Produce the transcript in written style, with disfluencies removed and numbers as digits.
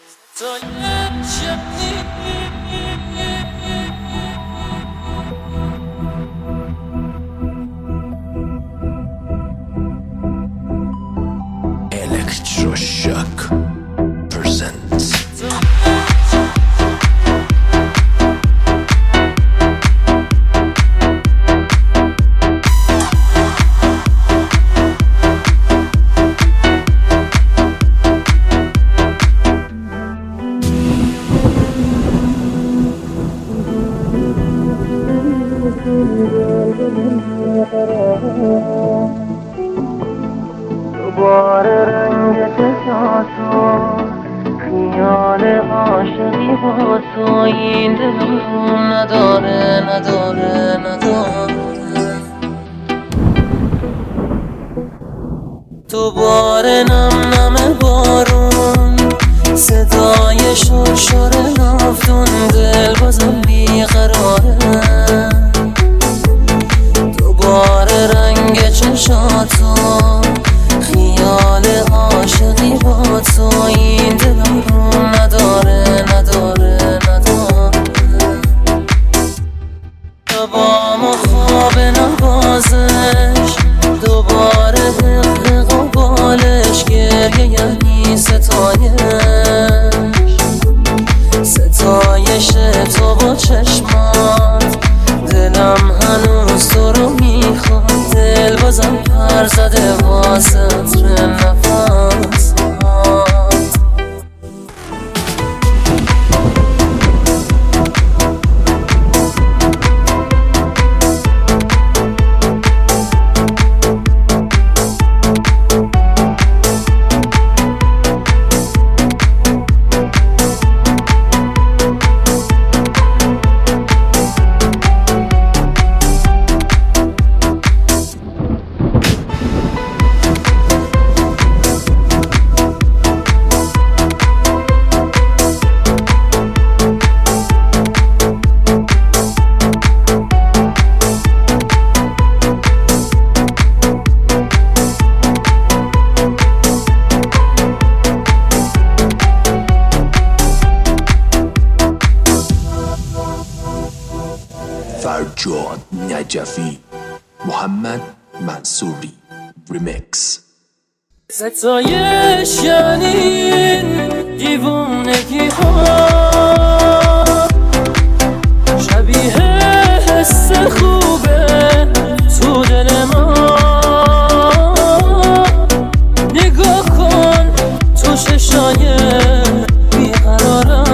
Electroshock presents دوباره رنگ چشاتو خیال عاشقی با تو این دلم نداره دوباره نم بارون صدای شرشر نافتون دل بازم بیقراره دوباره رنگ چشاتو خیال عاشقی با تو این دلم نداره شبام و خواب نوازش دوباره حق و بالش گریه یعنی ستایش تو با چشمات دلم هنوز تو رو میخواد دل بازم پر زده واسه عطر نفس فرجاد نجفی محمد منصوری ریمیکس ستایش یعنی این دیوونگی ها شبیه حس خوبه تو دل ما نگاه کن تو چشای بیقرارم